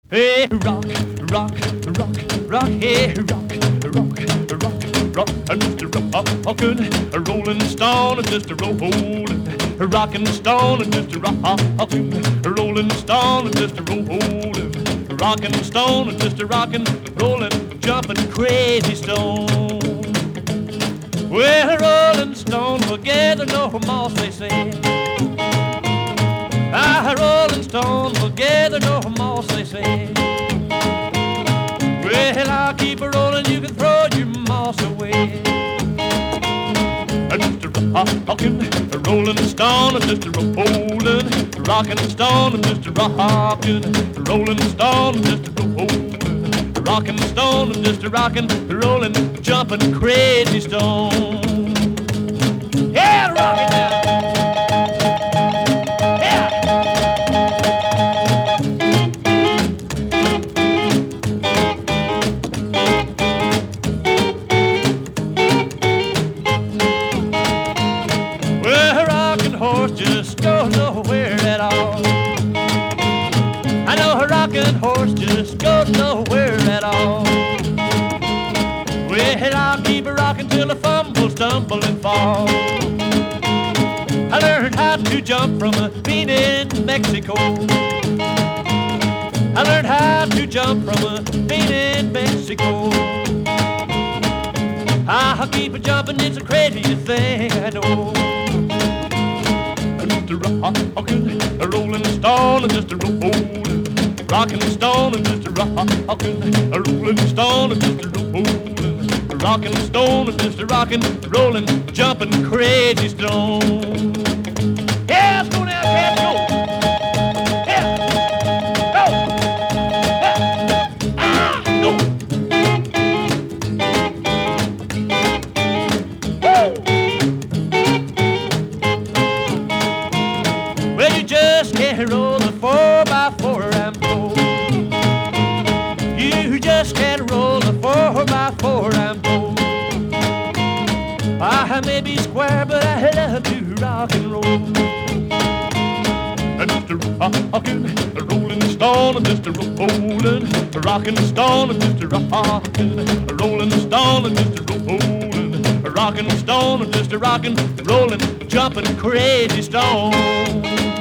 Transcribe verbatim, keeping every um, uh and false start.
Hey, rock, rock, rock, rock, hey, rock, rock, rock, rock, and Mister Rockin', a rolling stone, and Mister Rollin', a rockin' stone, and Mister Rockin', a rolling stone, and Mister Rollin', a rockin' stone, and Mister Rockin', rollin', jumpin' crazy stone. Well, a rolling stone will gather no moss, they say. Ah, a rolling stone will gather no moss, they say. Well, I'll keep a rolling, you can throw your moss away. And Mister Rockin', a rolling stone, and Mister Rollin', a rockin' stone, and Mister Rockin', a rolling stone, and Mister Rollin', a rockin' stone, and Mister Rockin', rollin', jumpin' crazy stone. Yeah, rockin' now. Just goes nowhere at all. I know a rocking horse just goes nowhere at all. Well, I'll keep a rocking till I fumble, stumble, and fall. I learned how to jump from a bean in Mexico. I learned how to jump from a bean in Mexico. I'll keep a jumping, it's the craziest thing I know. Mister Rockin', a rolling stone, and Mister Rollin', rockin' stone, and Mister Rockin', a rolling stone, and Mister Rollin', rockin' stone, and Mister Rockin', rollin', jumpin' crazy stone. Yeah, let's go now, cats, go. Yeah, go. Yeah. Ah, go. Woo! Well, you just can't roll the four by four Rambo. You just can't roll the four by four Rambo. I may be square, but I love to rock and roll. And Mister Rockin', a rolling stone, and Mister Rollin', a rockin' stone, and Mister Rockin', a rolling stone, and Mister Rollin', a rockin' stone, and Mister Rockin', rollin', jumpin' crazy stone.